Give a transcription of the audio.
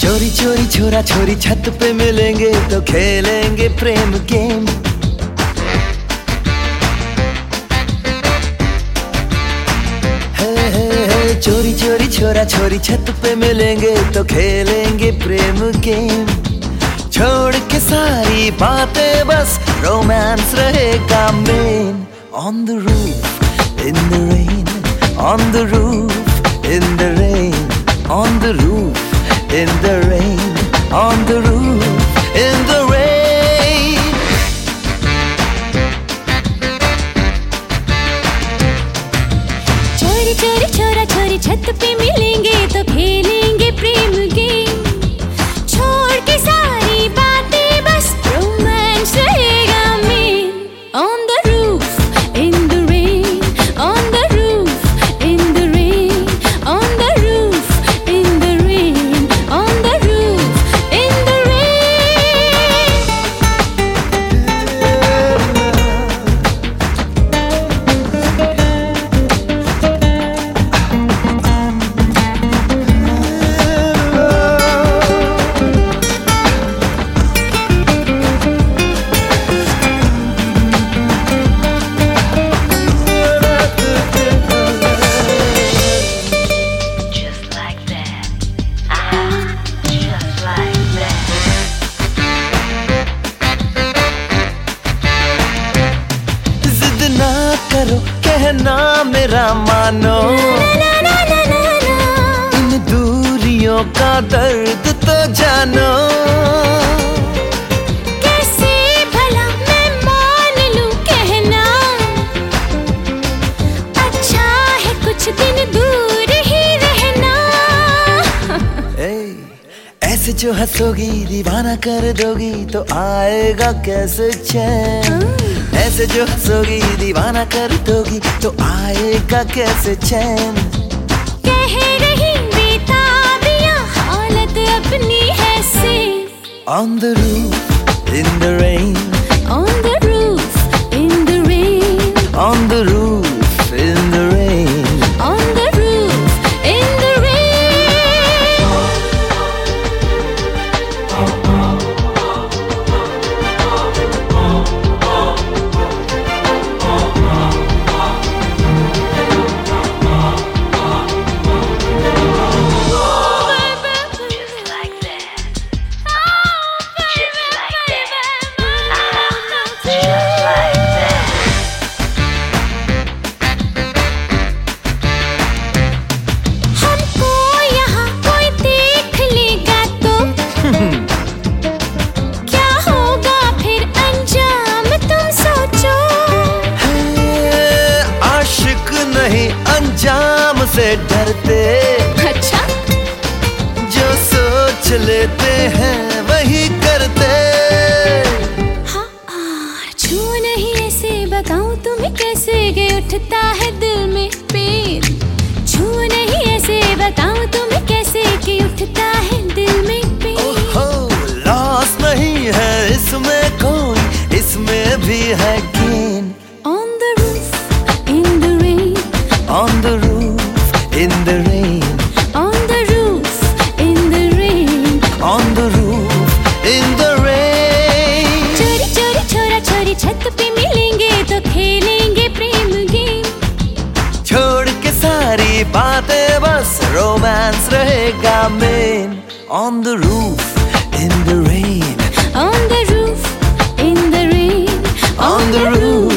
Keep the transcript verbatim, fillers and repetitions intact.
चोरी चोरी छोरा छोरी छत पे मिलेंगे तो खेलेंगे प्रेम गेम। हे हे हे चोरी चोरी छोरा छोरी छत पे मिलेंगे तो खेलेंगे प्रेम गेम। छोड़ के सारी बातें बस रोमांस रहेगा main. On the roof in the rain, on the roof in the rain, on the roof in the rain, on the roof in the rain. चोरी चोरी छोरा छोरी छत पे मिलेंगे तो खेलेंगे प्रेम गेम। छोड़ के सारी बातें बस रोमांस रहेगा main. On the roof in the rain, on the roof in the rain, on the roof in the rain, on the roof in the rain. करो कहना मेरा मानो, इन दूरियों का दर्द तो जानो। कैसे भला मैं मान लूं कहना, अच्छा है कुछ दिन दूर ही रहना। ऐसे जो हंसोगी दीवाना कर दोगी तो आएगा कैसे चैन। ऐसे जो हंसोगी दीवाना कर दोगी तो आएगा कैसे चैन। कह रही बेताबियां हालत अपनी है safe. On the roof in the rain, On the roof in the rain, on the roof in the rain, on the roof in the rain. नहीं अंजाम से डरते, अच्छा जो सोच लेते हैं वही करते। हाँ, छू नहीं ऐसे बताऊं तुम्हें कैसे के उठता है दिल में पीर। छू नहीं ऐसे बताऊं तुम्हें कैसे के उठता है दिल में पीर। ओहो लॉस नहीं है इसमें कोई, इसमें भी है gain. On the roof in the rain, On the roof in the rain, on the roof in the rain, on the roof in the rain. चोरी चोरी छोरा छोरी छत पे मिलेंगे तो खेलेंगे प्रेम गेम। छोड़ के सारी बातें बस रोमांस रहेगा main. On the roof in the rain, On the roof in the rain, on the roof